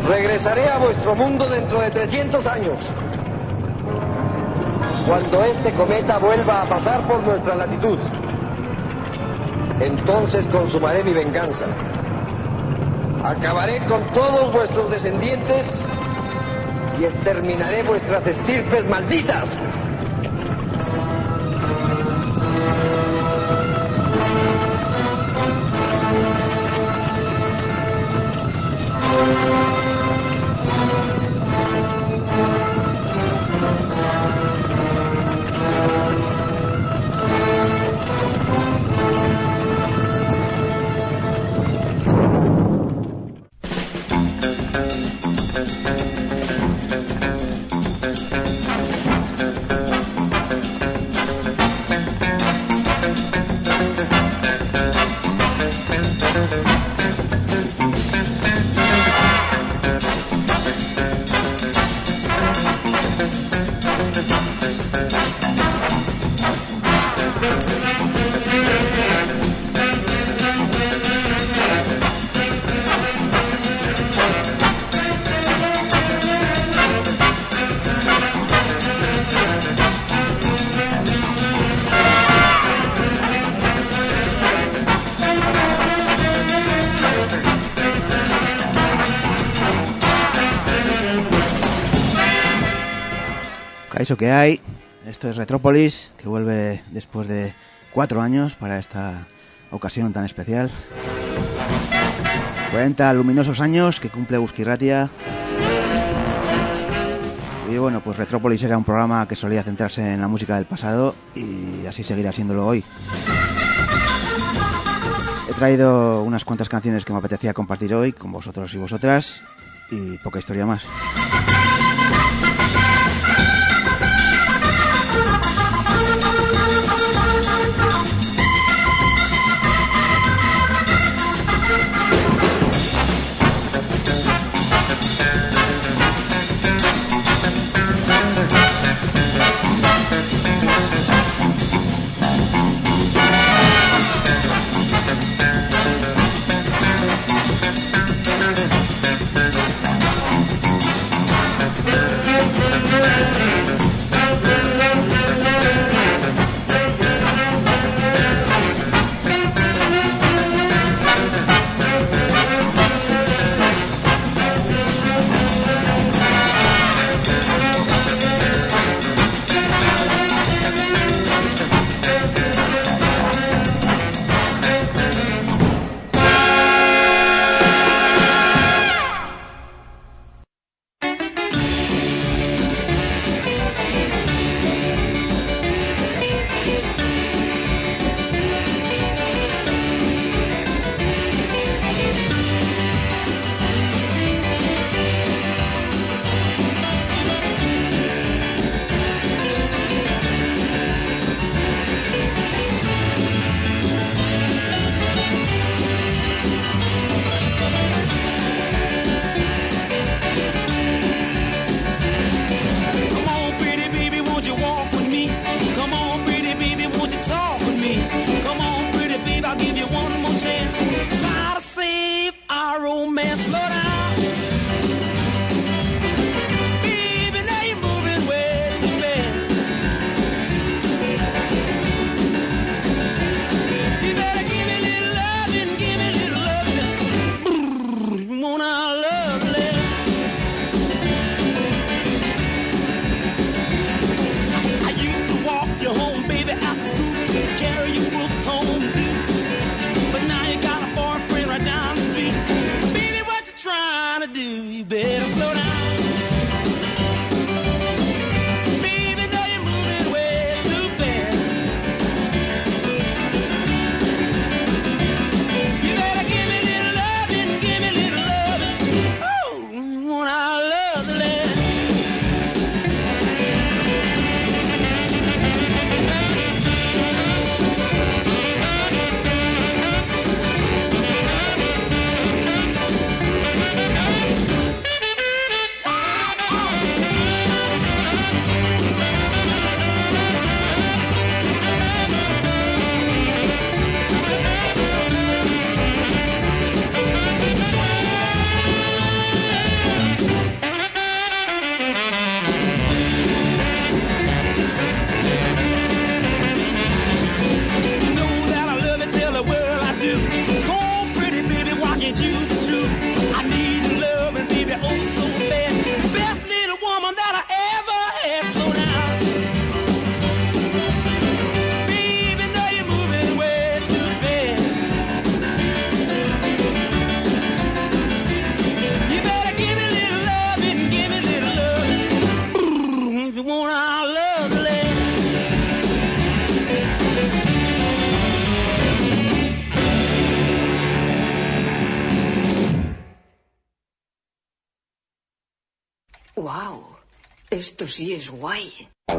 Regresaré a vuestro mundo dentro de 300 años. Cuando este cometa vuelva a pasar por nuestra latitud, entonces consumaré mi venganza. Acabaré con todos vuestros descendientes y exterminaré vuestras estirpes malditas. Eso que hay, esto es Retrópolis, que vuelve después de 4 años para esta ocasión tan especial. 40 luminosos años que cumple Euskal Irratia. Y bueno, pues Retrópolis era un programa que solía centrarse en la música del pasado y así seguirá siéndolo hoy. He traído unas cuantas canciones que me apetecía compartir hoy con vosotros y vosotras y poca historia más. Wow, esto sí es guay.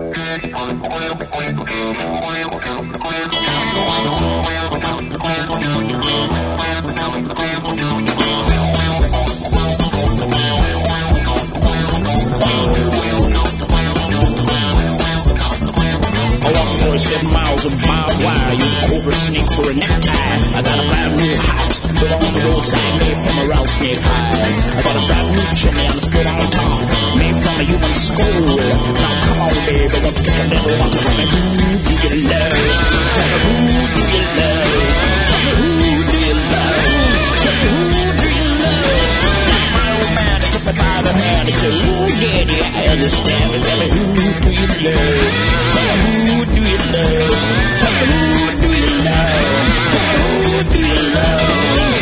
I walked 47 miles of barbed wire, use a cobra snake for a necktie. I got a brand new house, built on the roadside, made from a rattlesnake hide. I got a brand new chimney and it's built on top, made from a human skull. Now come on, baby, won't you take a little walk and tell me who do you love? Tell me who do you love? Tell me who do you love? Tell me who do you love? My old man, he took me by the hand, he said, ooh, daddy, I understand, but tell me who do you love? Tell me who do you love? Tell me who do you love? Tell me who do you love?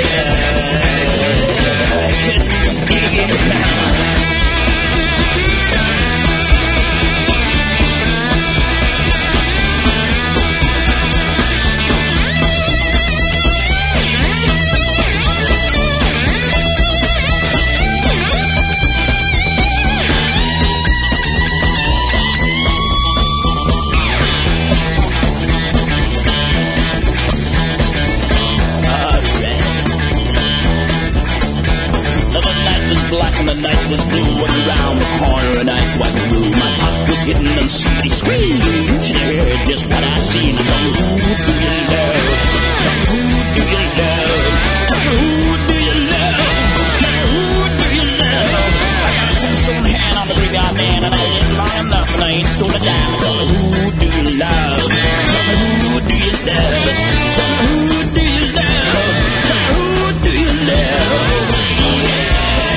Yeah, I can dig it now. Black and the night was blue, and around the corner a nice white room. My pop was hidden and somebody screamed. You should have heard just what I seen. Tell me who do you love? Tell me who do you love? Tell me who do you love? Tell me who do you love? I got a tombstone hand on the graveyard man, and I lived long enough, and I ain't stole a dime. Tell me who do you love? Tell me who do you love? Tell me who do you love? Tell me who do you love? Yeah.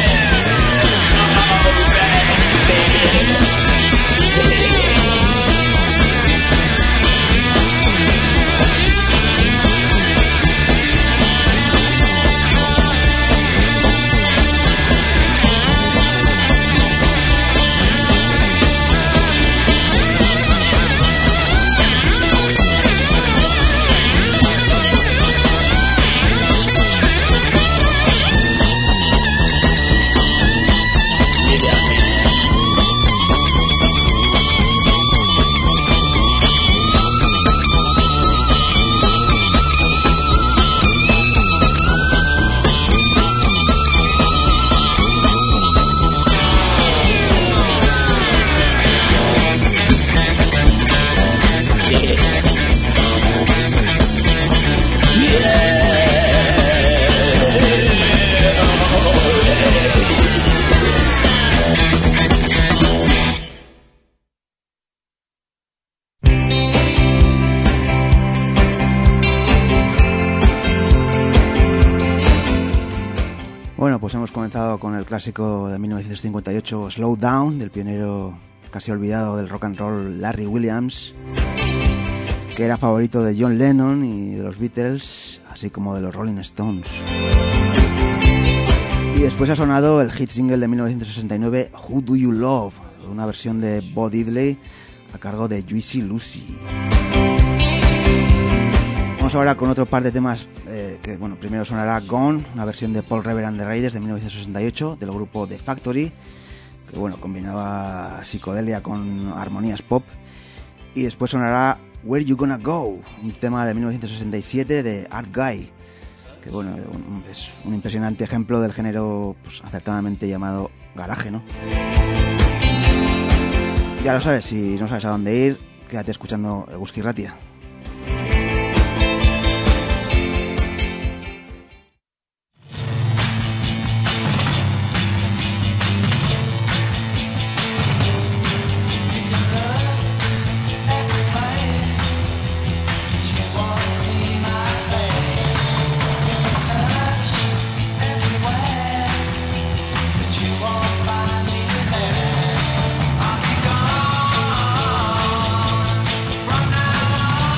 Pues hemos comenzado con el clásico de 1958 Slow Down, del pionero casi olvidado del rock and roll Larry Williams, que era favorito de John Lennon y de los Beatles, así como de los Rolling Stones. Y después ha sonado el hit single de 1969 Who Do You Love, una versión de Bo Diddley a cargo de Juicy Lucy. Vamos ahora con otro par de temas que, bueno, primero sonará Gone, una versión de Paul Revere and the Raiders de 1968 del grupo The Factory, que, bueno, combinaba psicodelia con armonías pop. Y después sonará Where You Gonna Go, un tema de 1967 de Art Guy, que, bueno, es un impresionante ejemplo del género, pues, acertadamente llamado garaje, ¿no? Ya lo sabes, si no sabes a dónde ir, quédate escuchando Eguzki Ratia. From now on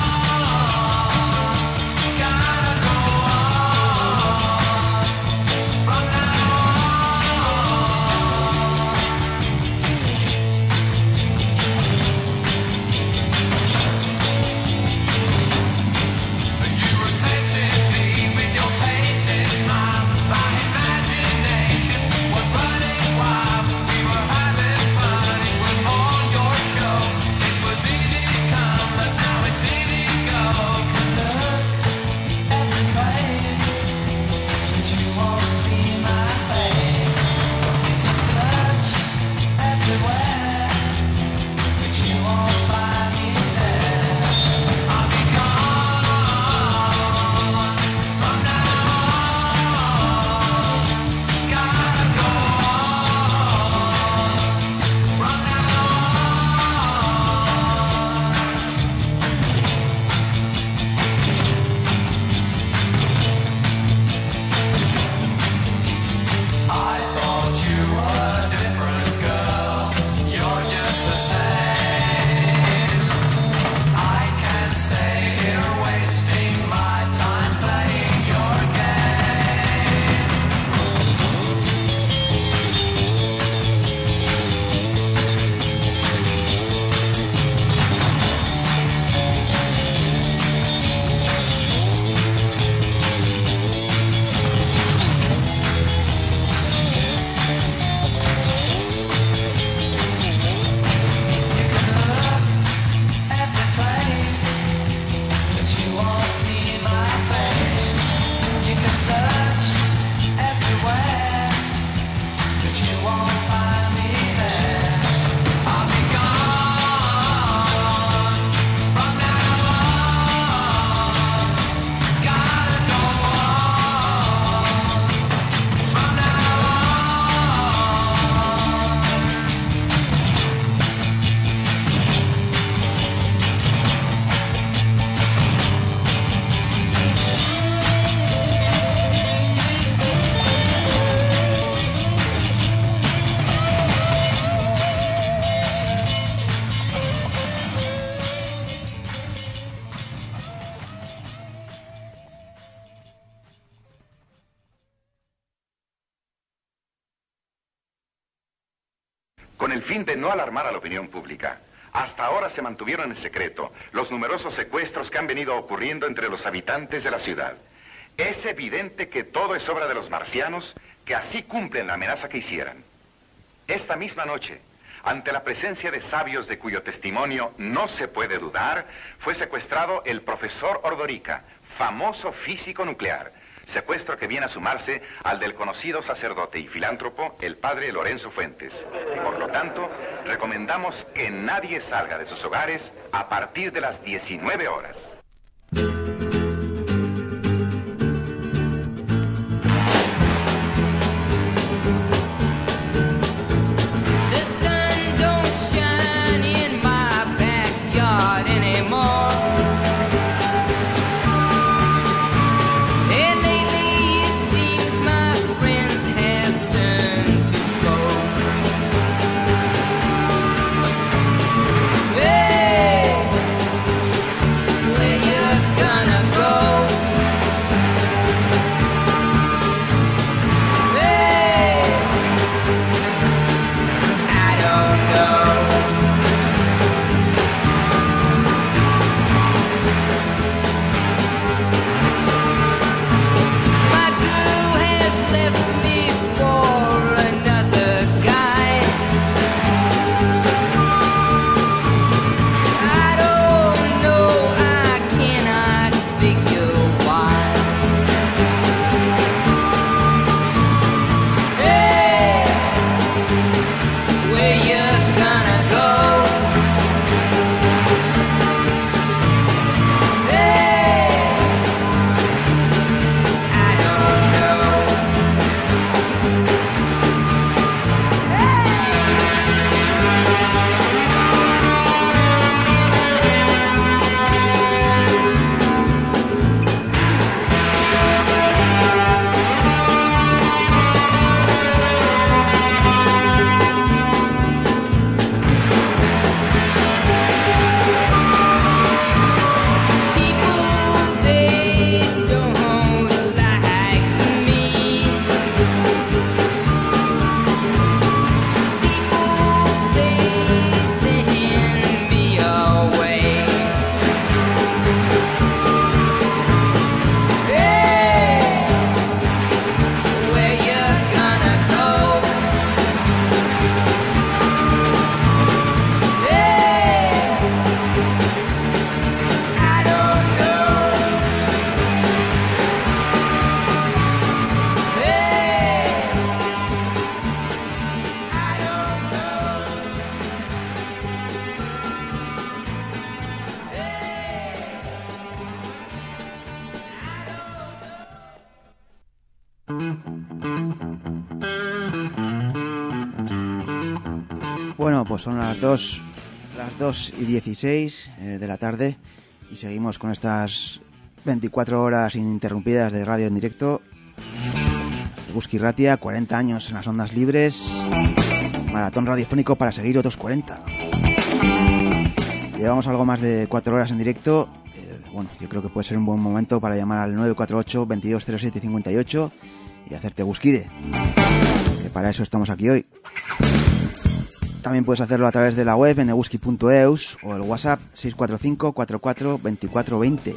con el fin de no alarmar a la opinión pública. Hasta ahora se mantuvieron en secreto los numerosos secuestros que han venido ocurriendo entre los habitantes de la ciudad. Es evidente que todo es obra de los marcianos, que así cumplen la amenaza que hicieran. Esta misma noche, ante la presencia de sabios de cuyo testimonio no se puede dudar, fue secuestrado el profesor Ordorica, famoso físico nuclear. Secuestro que viene a sumarse al del conocido sacerdote y filántropo, el padre Lorenzo Fuentes. Por lo tanto, recomendamos que nadie salga de sus hogares a partir de las 19 horas. Bueno, pues son las 2:16 de la tarde y seguimos con estas 24 horas ininterrumpidas de radio en directo. Euskadi Irratia, 40 años en las ondas libres, maratón radiofónico para seguir otros 40. Llevamos algo más de 4 horas en directo. Bueno, yo creo que puede ser un buen momento para llamar al 948 2207 58 y hacerte Euskadi, que para eso estamos aquí hoy. También puedes hacerlo a través de la web en euski.eus o el WhatsApp 645 44 24 20.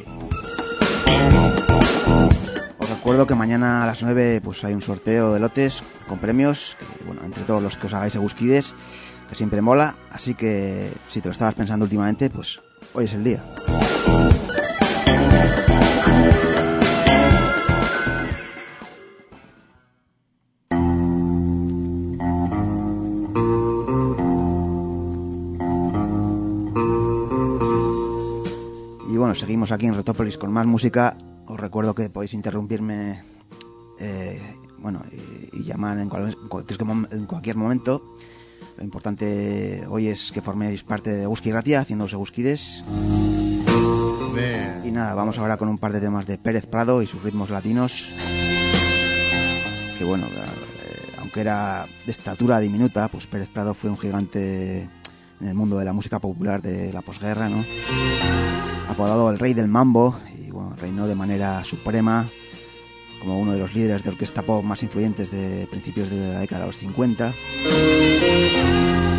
Os recuerdo que mañana a las 9 pues hay un sorteo de lotes con premios, que, bueno, entre todos los que os hagáis Euskides, que siempre mola, así que si te lo estabas pensando últimamente, pues hoy es el día. Bueno, seguimos aquí en Retrópolis con más música. Os recuerdo que podéis interrumpirme y llamar en cualquier momento. Lo importante hoy es que forméis parte de Euskadi Irratia, haciéndose Euskides. Y nada, vamos ahora con un par de temas de Pérez Prado y sus ritmos latinos. Que bueno, aunque era de estatura diminuta, pues Pérez Prado fue un gigante en el mundo de la música popular de la posguerra, ¿no? Apodado el Rey del Mambo, y bueno, reinó de manera suprema como uno de los líderes de orquesta pop más influyentes de principios de la década de los 50.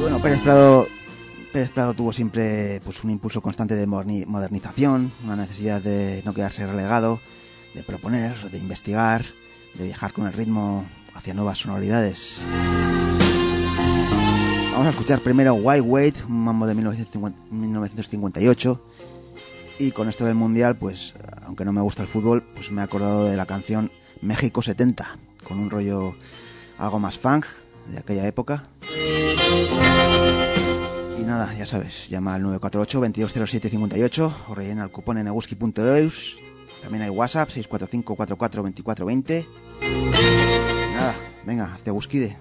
Bueno, Pérez Prado tuvo siempre pues un impulso constante de modernización, una necesidad de no quedarse relegado, de proponer, de investigar, de viajar con el ritmo hacia nuevas sonoridades. Vamos a escuchar primero White Weight, un mambo de 1958, y con esto del Mundial, pues aunque no me gusta el fútbol, pues me he acordado de la canción México 70, con un rollo algo más funk de aquella época. Y nada, ya sabes, llama al 948-220758 o rellena el cupón en eguski.eus. También hay WhatsApp 645-44-2420. Nada, venga, hacia Eguskide.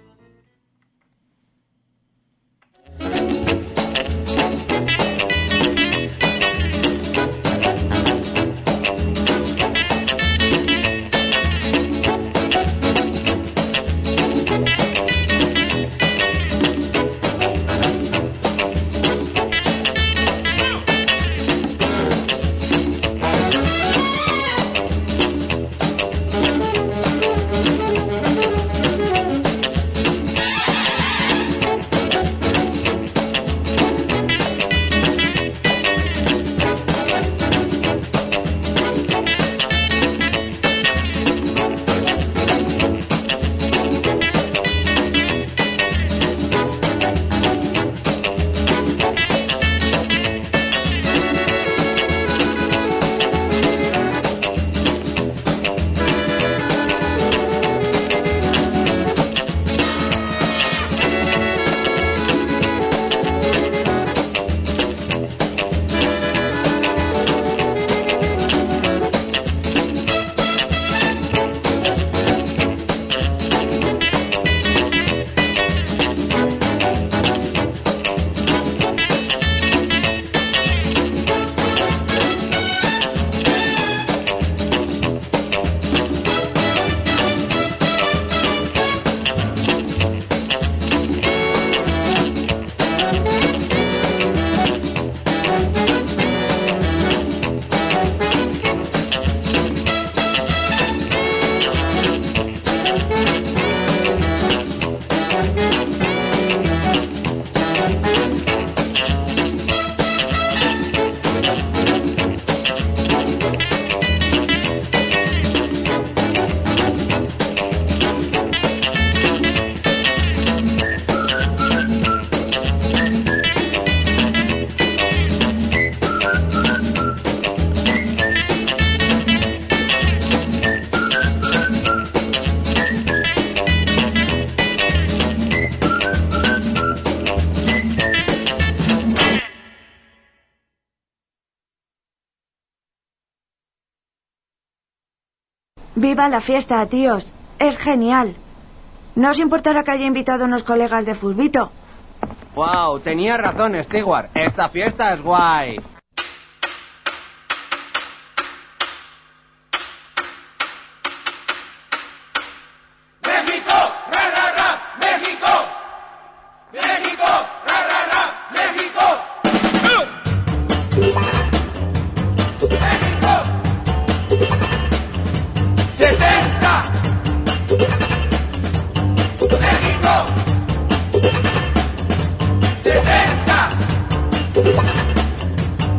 ¡Viva la fiesta, tíos! ¡Es genial! ¿No os importará que haya invitado a unos colegas de Fusbito? ¡Wow! Tenía razón, Stewart. Esta fiesta es guay. ¡México! ¡Ra, ra, ra! ¡México! ¡México! ¡Ra, ra, ra! ¡México! ¡México! 70. ¡México! 70.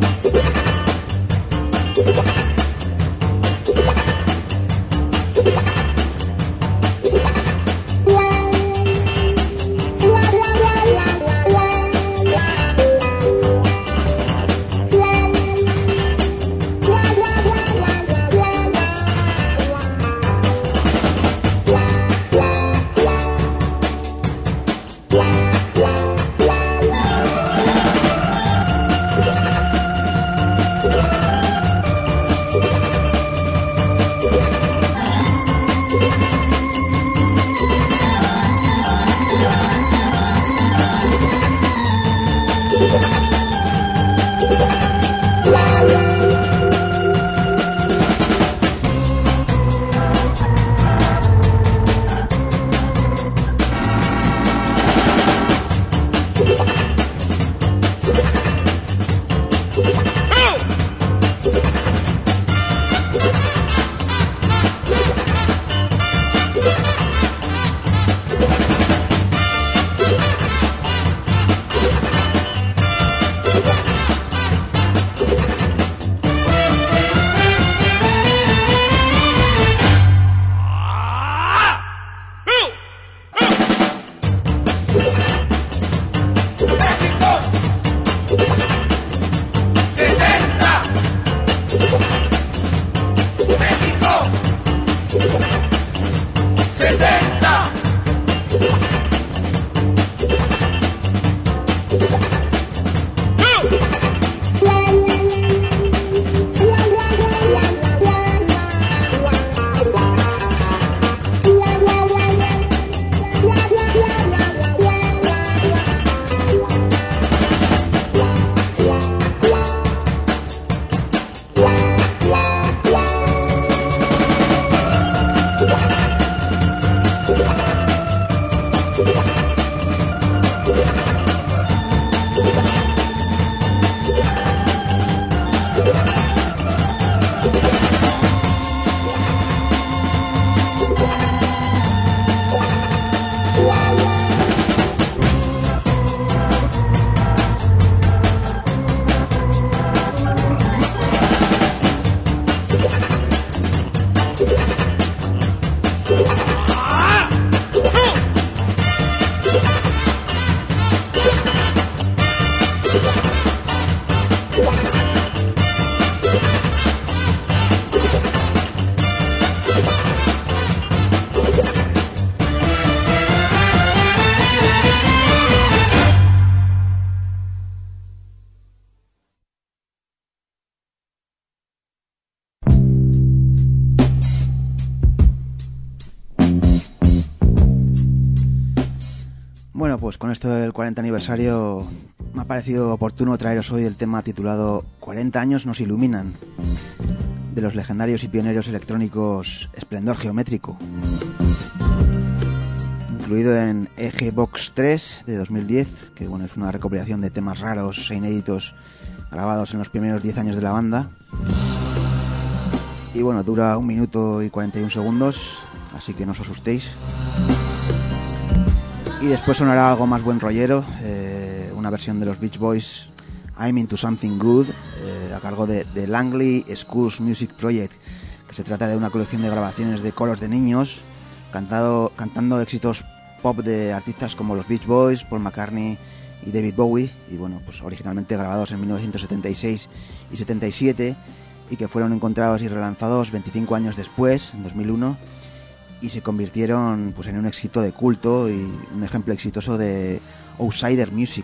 Bueno, pues con esto del 40 aniversario me ha parecido oportuno traeros hoy el tema titulado 40 años nos iluminan, de los legendarios y pioneros electrónicos Esplendor Geométrico, incluido en EG Box 3 de 2010, que bueno, es una recopilación de temas raros e inéditos grabados en los primeros 10 años de la banda. Y bueno, dura 1 minuto y 41 segundos, así que no os asustéis. Y después sonará algo más buen rollero, una versión de los Beach Boys, I'm Into Something Good, a cargo de Langley Schools Music Project, que se trata de una colección de grabaciones de coros de niños cantando éxitos pop de artistas como los Beach Boys, Paul McCartney y David Bowie, y bueno, pues originalmente grabados en 1976 y 77, y que fueron encontrados y relanzados 25 años después, en 2001, y se convirtieron pues en un éxito de culto y un ejemplo exitoso de outsider music.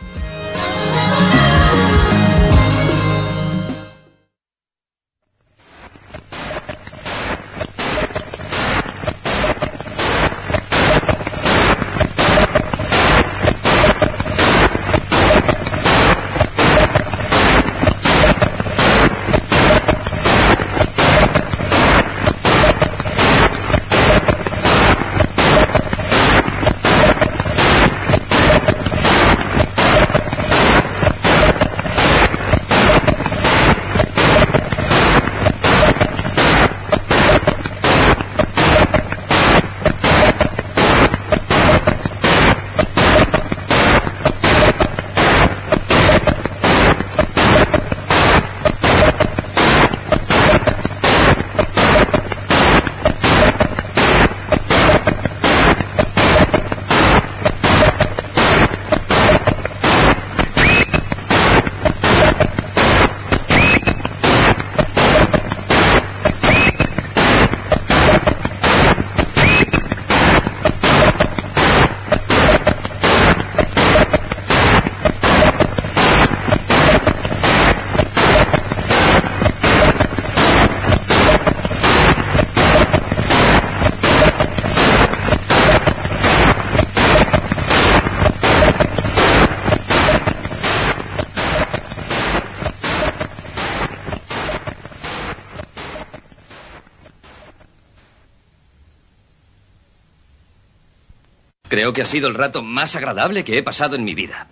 Creo que ha sido el rato más agradable que he pasado en mi vida.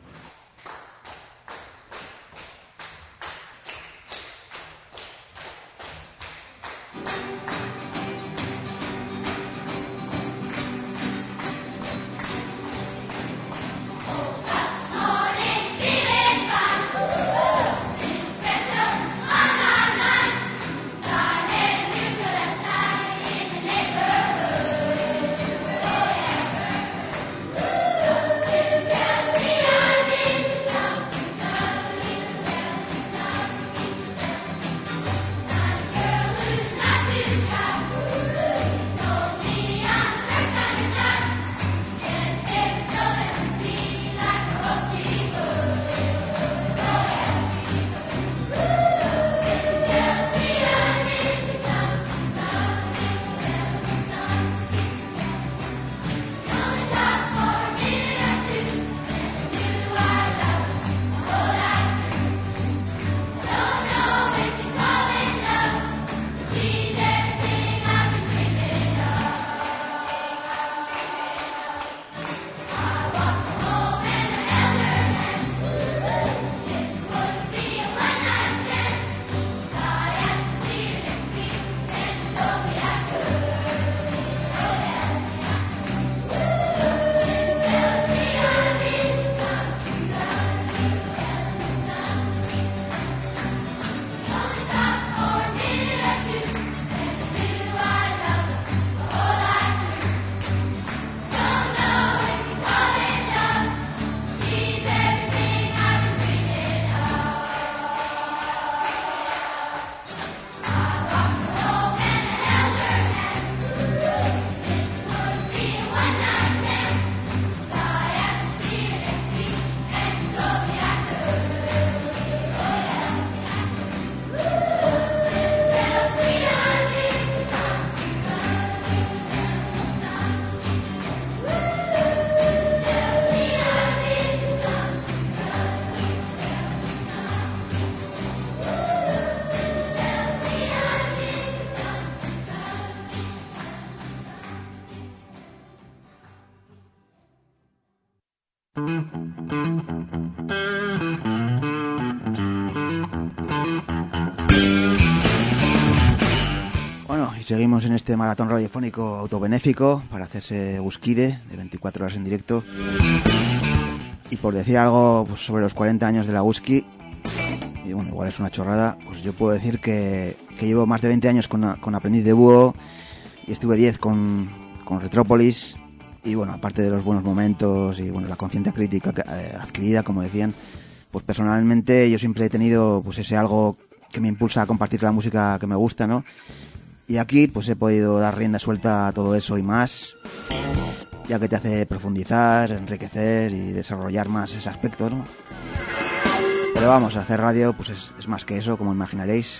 y seguimos en este maratón radiofónico autobenéfico para hacerse Busquide de 24 horas en directo. Y por decir algo pues, sobre los 40 años de la Whisky, y bueno, igual es una chorrada, pues yo puedo decir que llevo más de 20 años con Aprendiz de Búho y estuve 10 con Retrópolis. Y bueno, aparte de los buenos momentos y bueno, la conciencia crítica adquirida, como decían, pues personalmente yo siempre he tenido pues ese algo que me impulsa a compartir la música que me gusta, ¿no? Y aquí pues he podido dar rienda suelta a todo eso y más, ya que te hace profundizar, enriquecer y desarrollar más ese aspecto, ¿no? Pero vamos, hacer radio pues es más que eso, como imaginaréis.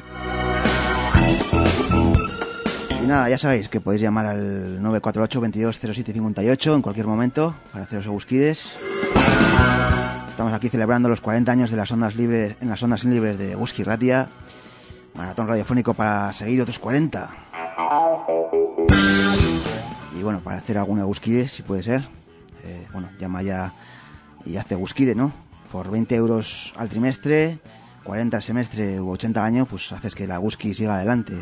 Y nada, ya sabéis que podéis llamar al 948 22 07 58 en cualquier momento para haceros Busquides. Estamos aquí celebrando los 40 años de las ondas libres, en las ondas libres de Whisky Ratia. Maratón radiofónico para seguir otros 40. Y bueno, para hacer alguna Busquide, si puede ser, bueno, llama ya y hace Busquide, ¿no? Por 20 euros al trimestre, 40 al semestre u 80 al año, pues haces que la Whisky siga adelante.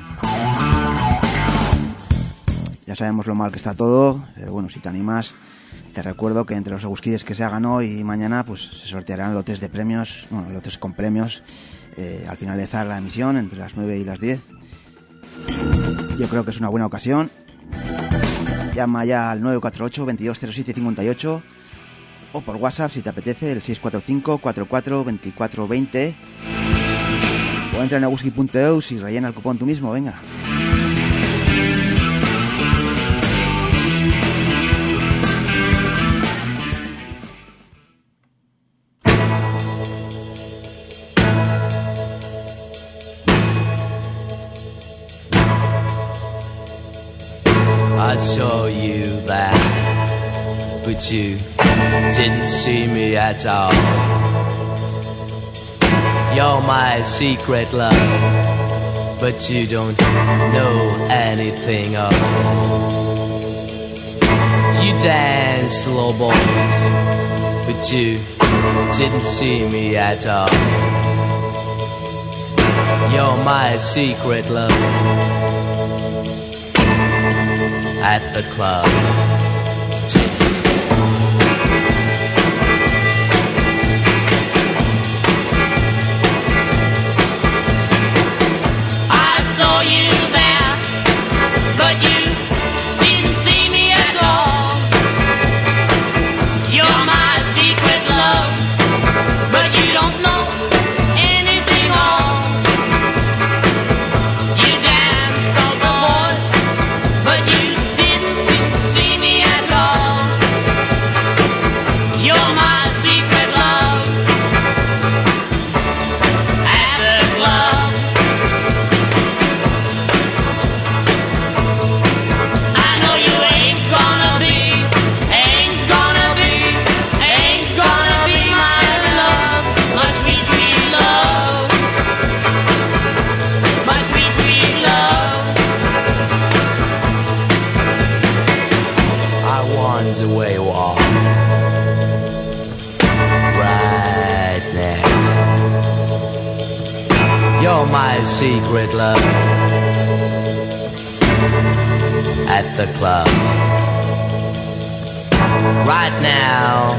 Ya sabemos lo mal que está todo, pero bueno, si te animas, te recuerdo que entre los Busquides que se hagan hoy y mañana, pues se sortearán lotes de premios, bueno, lotes con premios, al finalizar la emisión, entre las 9 y las 10. Yo creo que es una buena ocasión. Llama ya al 948 22 07 58 o por WhatsApp si te apetece, el 645 44 24 20, o entra en whisky.eus y rellena el cupón tú mismo, venga. I saw you there, but you didn't see me at all. You're my secret love, but you don't know anything of it. You dance slow boys, but you didn't see me at all. You're my secret love at the club. I saw you there, but you didn't see me at all. You're my secret love, but you don't know anything on. You danced all the boys, but you didn't see me at all. You're my secret love at the club. I know you ain't gonna be my love, my sweet, sweet love, my sweet, sweet love. I wonder where you are right now. You're my secret love at the club. Right now,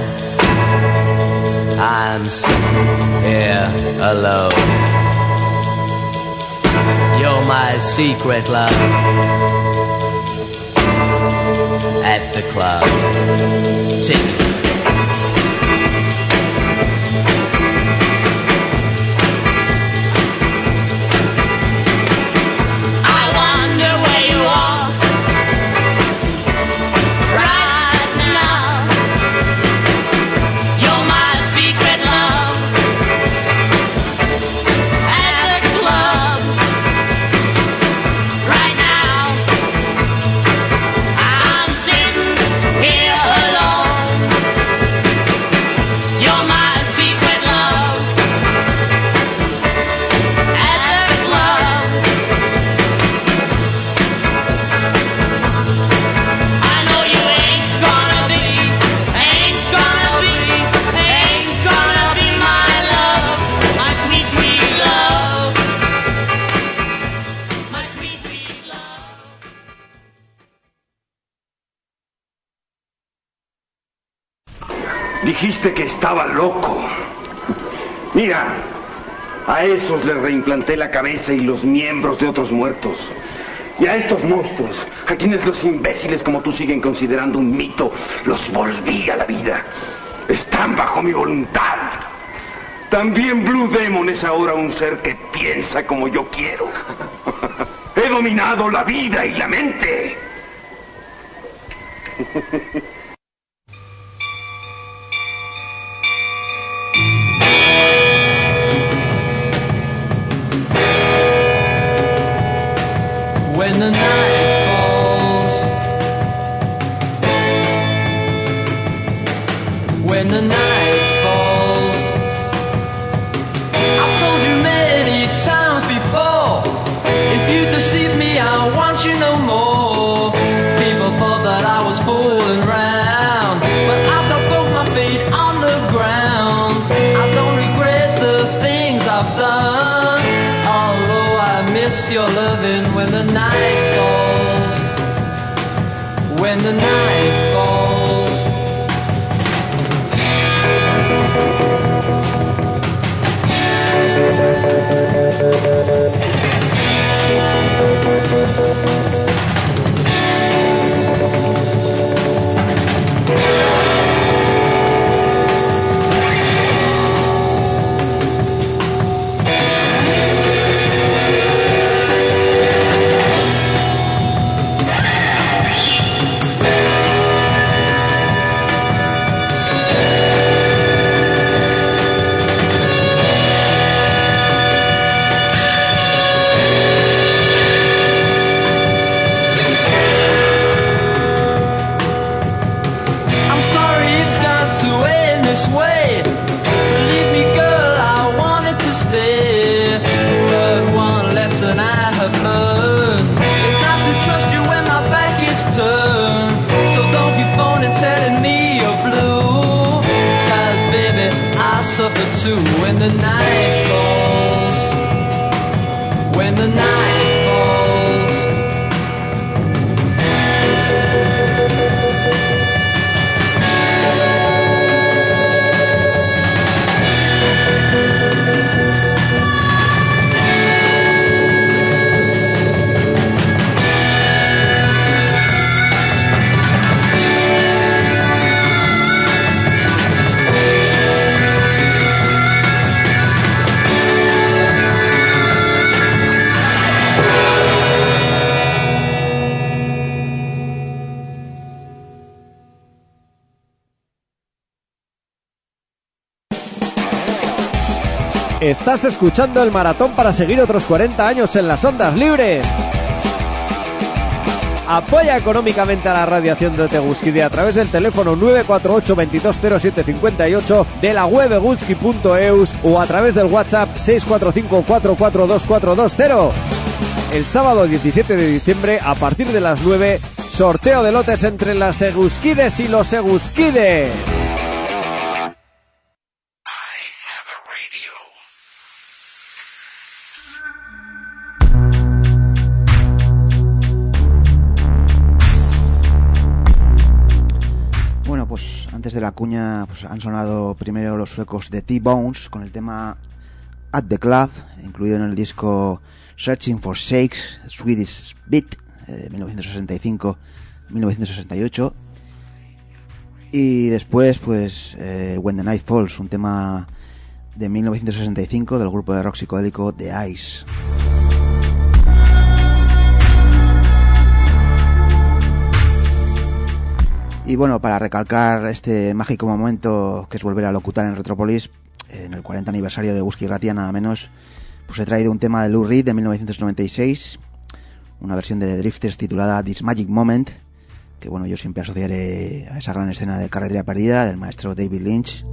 I'm sitting here alone. You're my secret love at the club. Take it. I wonder where you are right now. You're my secret love at the club. Right now, I'm sitting here alone. Dijiste que estaba loco. Mira, a esos les reimplanté la cabeza y los miembros de otros muertos. Y a estos monstruos, a quienes los imbéciles como tú siguen considerando un mito, los volví a la vida. Están bajo mi voluntad. También Blue Demon es ahora un ser que piensa como yo quiero. He dominado la vida y la mente. When the night falls, when the night falls, I've told you many times before, if you deceive me, I want you no more. People thought that I was fooling around, but I've not broke my feet on the ground. I don't regret the things I've done, although I miss your loving when the night falls, when the night falls. Too, when the night falls, when the night falls. Estás escuchando el maratón para seguir otros 40 años en las ondas libres. Apoya económicamente a la radiación de Teguskide a través del teléfono 948 220758, de la web eguski.eus o a través del WhatsApp 645 442420. El sábado 17 de diciembre, a partir de las 9, sorteo de lotes entre las Eguskides y los Eguskides. Antes de la cuña, pues han sonado primero los suecos de T-Bones con el tema At the Club, incluido en el disco Searching for Shakes, Swedish Beat, 1965-1968. Y después, pues, When the Night Falls, un tema de 1965 del grupo de rock psicodélico The Ice. Y bueno, para recalcar este mágico momento que es volver a locutar en Retrópolis, en el 40 aniversario de Whisky Ratia, nada menos, pues he traído un tema de Lou Reed de 1996, una versión de The Drifters titulada This Magic Moment, que bueno, yo siempre asociaré a esa gran escena de Carretera Perdida del maestro David Lynch.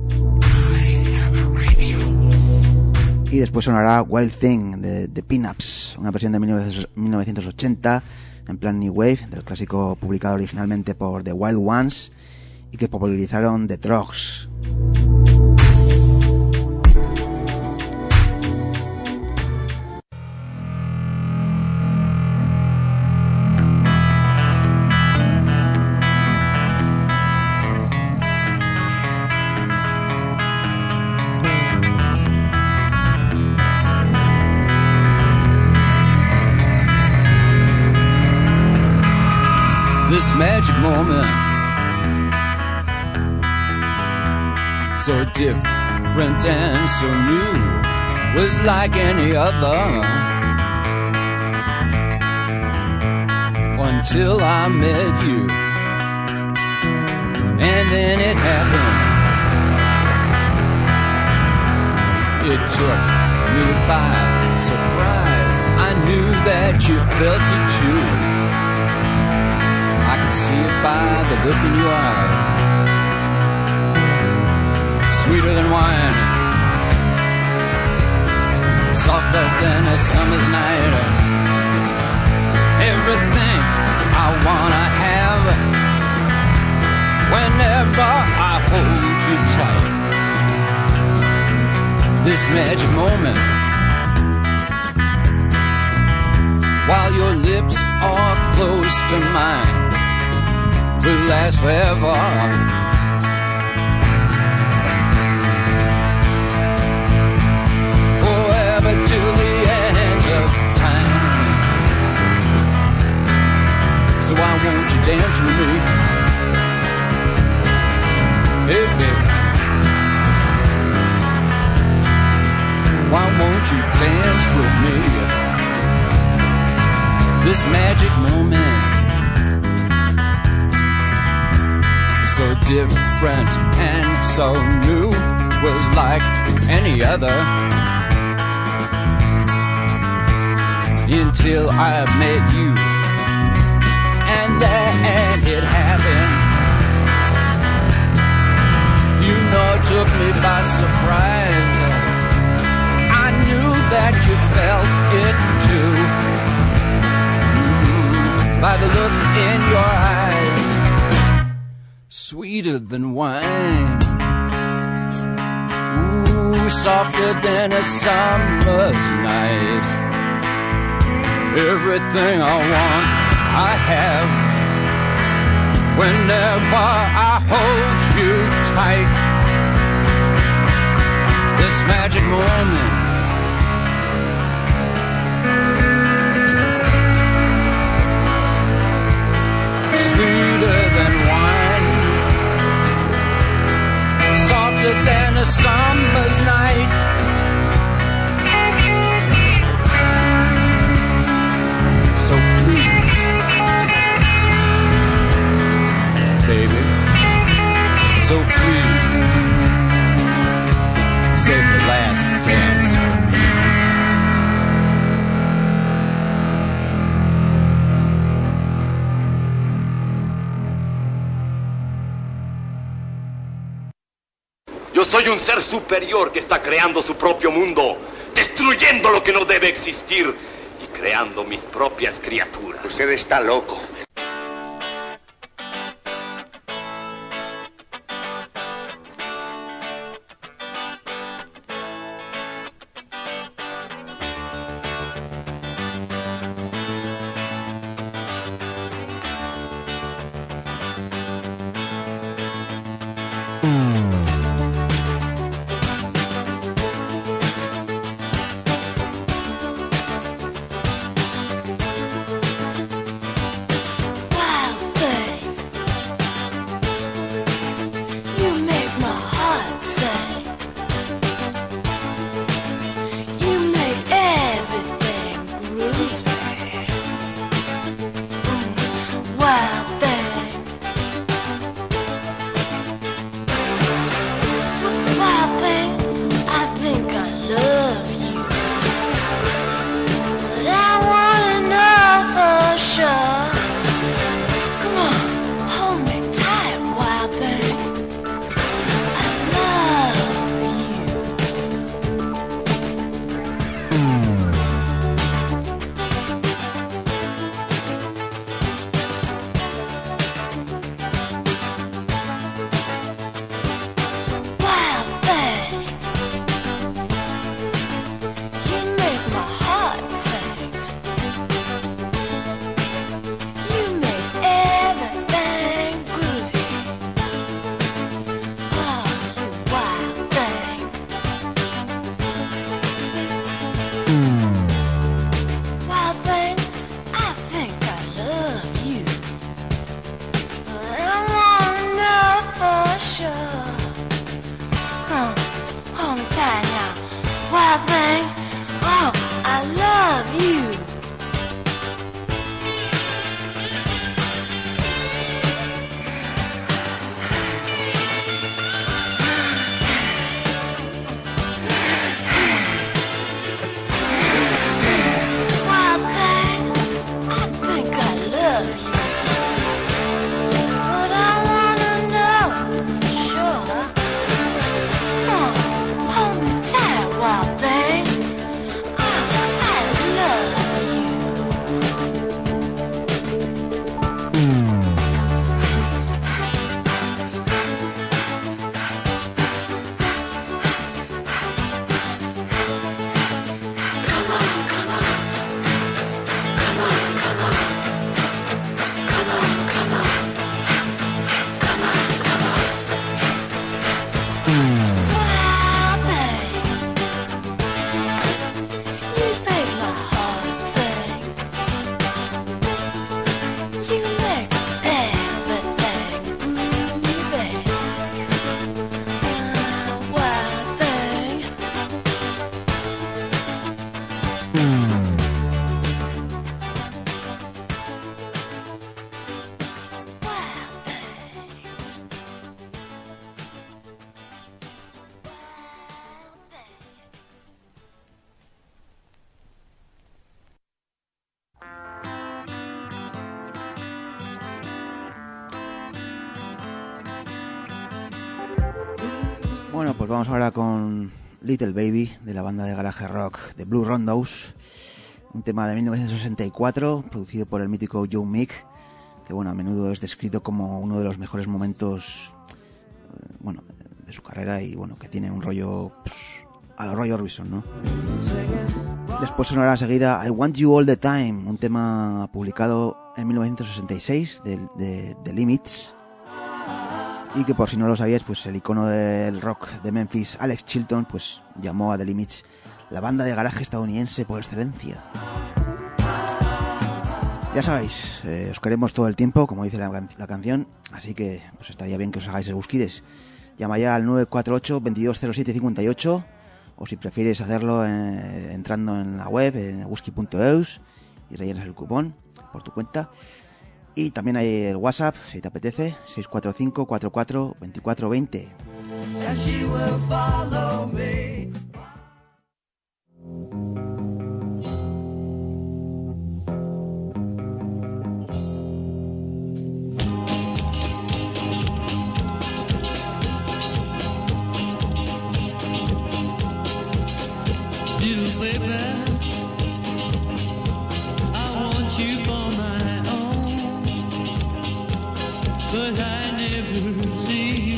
Y después sonará Wild Thing de The Pin-Ups, una versión de 1980 en plan New Wave, del clásico publicado originalmente por The Wild Ones y que popularizaron The Trogs. this magic moment, so different and so new, was like any other, until I met you, and then it happened. It took me by surprise. I knew that you felt it too. I could see it by the look in your eyes. Sweeter than wine, softer than a summer's night. Everything I wanna have whenever I hold you tight. This magic moment, while your lips are close to mine, will last forever. Forever till the end of time. So why won't you dance with me? Hey, baby. Why won't you dance with me? This magic moment, so different and so new, was like any other, until I met you, and then it happened. You know, it took me by surprise. That you felt it too, by the look in your eyes, sweeter than wine, ooh, softer than a summer's night. Everything I want, I have, whenever I hold you tight. This magic moment, sweeter than wine, softer than a summer's night. So please, baby, so please, save the last dance for me. Yo soy un ser superior que está creando su propio mundo, destruyendo lo que no debe existir y creando mis propias criaturas. Usted está loco. wild thing. Oh, I love you. Wild thing, I think I love you. But I wanna know for sure. Hold me tight, wild thing. I love you. Wild thing, you make my heart sing. You make everything groovy. Wild thing. Bueno, pues vamos ahora con Little Baby, de la banda de garaje rock The Blue Rondos, un tema de 1964 producido por el mítico Joe Meek, que bueno, a menudo es descrito como uno de los mejores momentos bueno, de su carrera, y bueno, que tiene un rollo pues, a lo Roy Orbison, ¿no? Después sonará enseguida I Want You All the Time, un tema publicado en 1966 de The Limits, y que por si no lo sabíais, pues el icono del rock de Memphis, Alex Chilton, pues llamó a The Limits la banda de garaje estadounidense por excelencia. Ya sabéis, os queremos todo el tiempo, como dice la canción, así que pues estaría bien que os hagáis el busquides. Llama ya al 948 2207 58, o si prefieres hacerlo entrando en la web, en whisky.eus, y rellenas el cupón por tu cuenta. Y también hay el WhatsApp, si te apetece, 645 44 24 20. And she will follow me. Little baby, I want you for my own, but I never see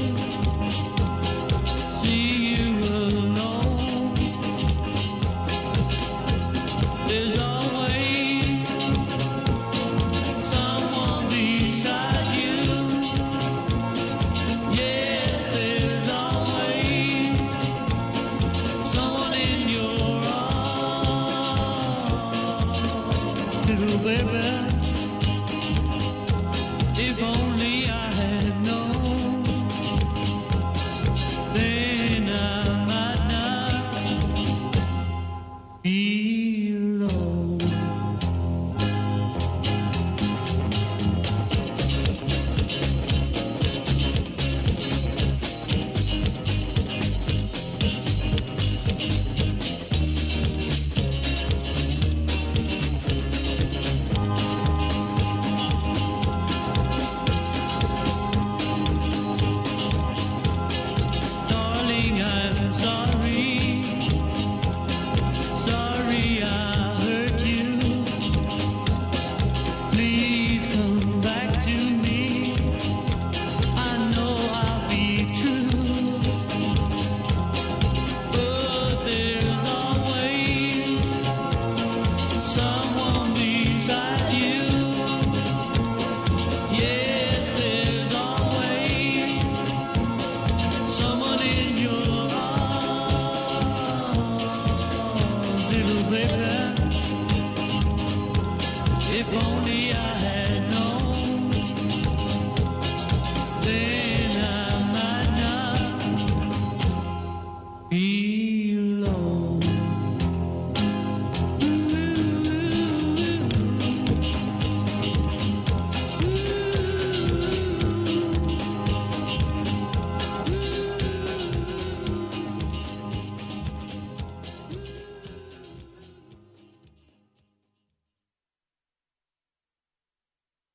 you alone. There's always someone beside you. Yes, there's always someone in your arms, little baby. If only I had known, then I might not be alone. Darling, I'm sorry. Sorry I hurt you. Please come back to me. I know I'll be true. But there's always someone beside you. Yes, there's always someone in your arms, little baby. If only I had known, then I might not be alone.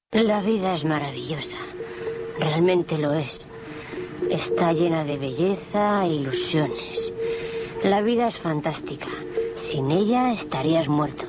La vida es maravillosa, realmente lo es. Está llena de belleza e ilusiones. La vida es fantástica. Sin ella estarías muerto.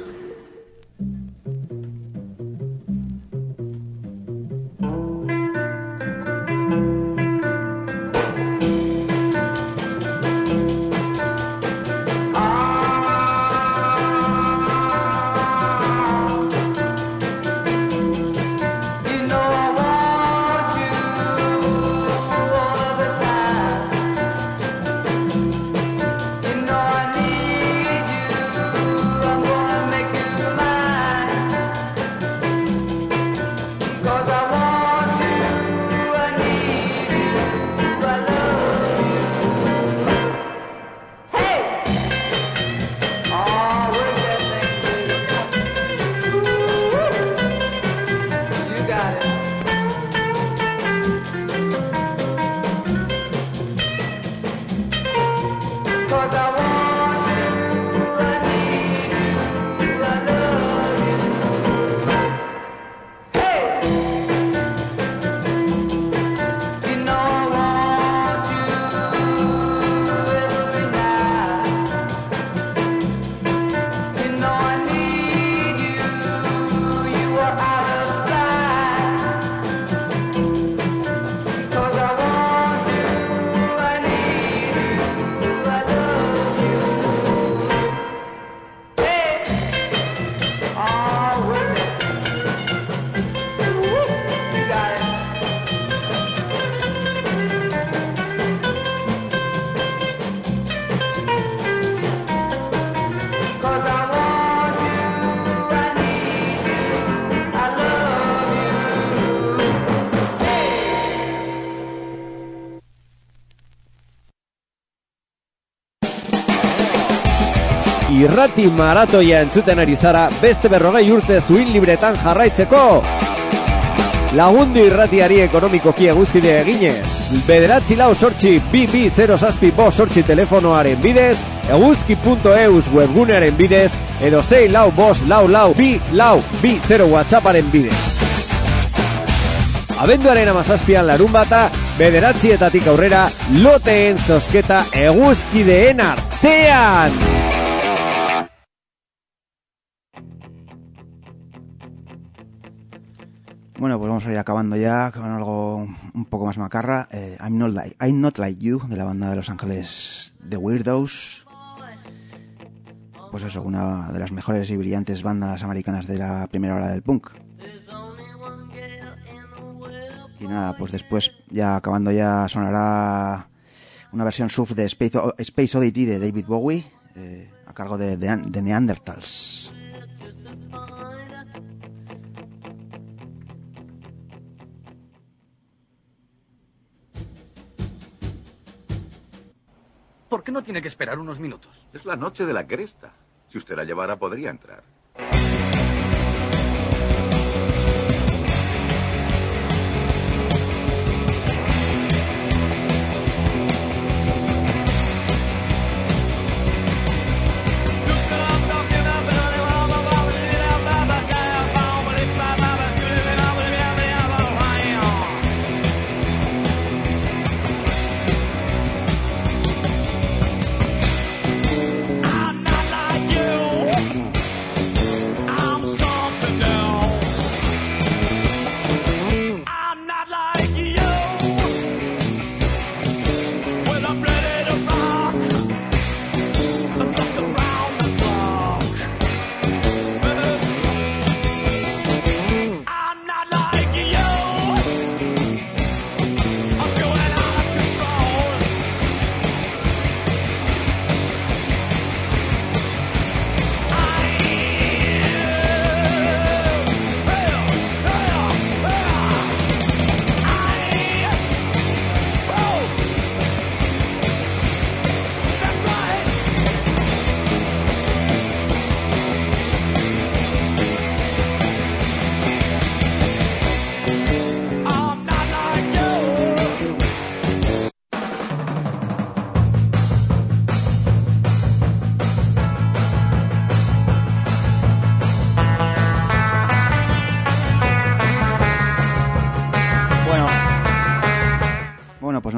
Irrati maratoia entzuten ari zara, beste 40 urte zuin libretan jarraitzeko. Lagundu irratiari ekonomikoki eguzkide eginez. 9-4-8-2-2-0-6-5-8 telefonoaren bidez, eguzki.eus webgunearen bidez, edo 6-4-2-2-2-2-0 WhatsApparen bidez. Abenduaren 17 larunbata, 9:00 aurrera, loteen zozketa eguzkideen artean. Bueno, pues vamos a ir acabando ya con algo un poco más macarra. I'm Not Like You, de la banda de Los Ángeles The Weirdos. Pues eso, una de las mejores y brillantes bandas americanas de la primera hora del punk. Y nada, pues después, ya acabando, ya sonará una versión surf de Space Oddity de David Bowie, a cargo de Neanderthals. ¿Por qué no tiene que esperar unos minutos? Es la noche de la cresta. Si usted la llevara, podría entrar.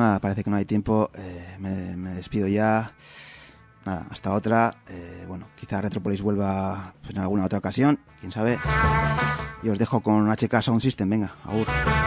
nada, parece que no hay tiempo. Me despido ya. Nada, hasta otra. Bueno, quizá Retropolis vuelva pues, en alguna otra ocasión, quién sabe. Y os dejo con HK Sound System. Venga, agur.